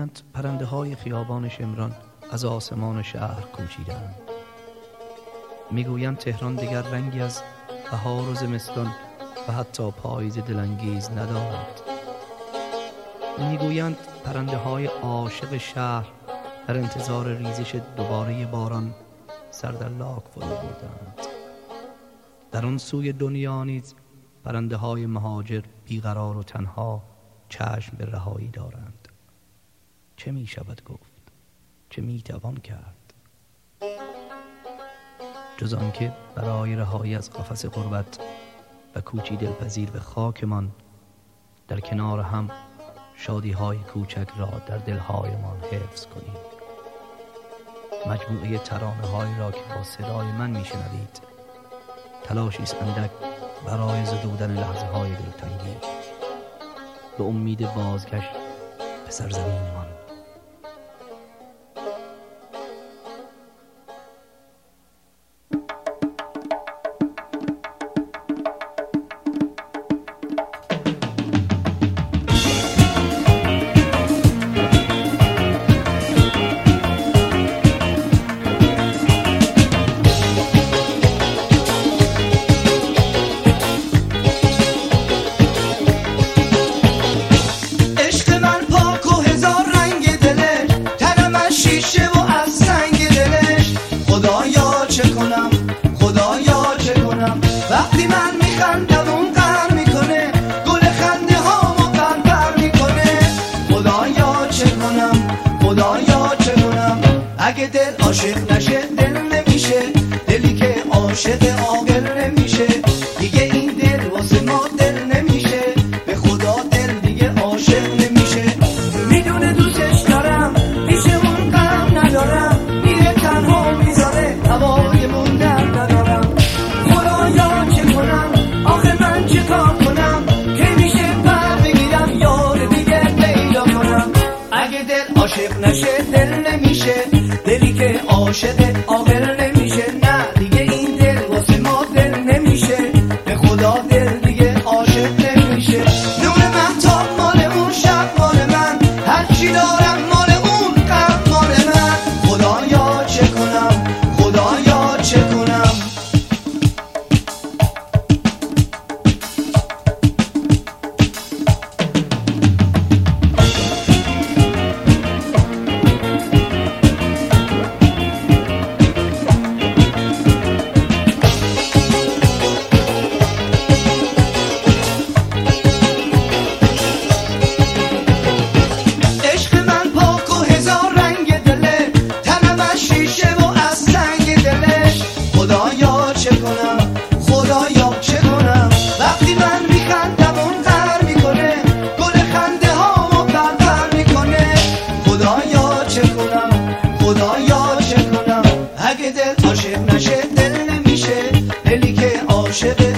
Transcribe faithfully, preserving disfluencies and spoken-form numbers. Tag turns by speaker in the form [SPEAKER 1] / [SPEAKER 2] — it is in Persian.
[SPEAKER 1] میگویند پرنده های خیابان شمران از آسمان شهر کوچیدند. میگویند تهران دیگر رنگی از بهار و زمستان و حتی پاییز دلانگیز ندارد. میگویند پرنده های عاشق شهر در انتظار ریزش دوباره باران سر در لاک فرو بردند. در آن سوی دنیا نیز پرنده های مهاجر بیقرار و تنها چشم به رهایی دارند. چه می شود گفت؟ چه می توان کرد؟ جز آنکه برای رهایی از قفس غربت و کوچی دلپذیر به خاکمان در کنار هم شادی های کوچک را در دلهایمان حفظ کنیم. مجموعه ترانه هایی را که با صدای من می شنوید تلاشی است اندک برای زدودن لحظه های دلتنگی به امید بازگشت به سرزمینمان.
[SPEAKER 2] وقتی من میخندم اون غر میکنه، گل خنده هامو غر غر میکنه. خدایا چه کنم، خدایا چه کنم، اگه دل عاشق نشه دل نمیشه، دلی که عاشق عاقل نمیشه. دیگه این دل واسه ما دل نمیشه، به خدا دل دیگه عاشق نمیشه. میدونه دوستش دارم، پیش اون غم ندارم، میره تنها میذاره هوای موندن ندارم. خدایا چه کنم، آخه من چه کار کنم که میشه پر بگیرم یار دیگه پیدا کنم. اگه دل عاشق نشه دل نمیشه، دلی که عاشق عاقل نمیشه. نه دیگه این دل واسه ما دل نمیشه، به خدا دل دیگه عاشق نمیشه. نور مهتاب مال اون شب مال من، هرچی دارم مال اون قلب مال من. خدایا چه کنم، خدایا چه کنم. خدایا چه کنم، خدایا چه کنم، وقتی من میخندم اون غر میکنه، گل خنده هامو غر غر میکنه. خدایا چه کنم، خدایا چه کنم، اگه دل عاشق نشه دل نمیشه، دلی که عاشق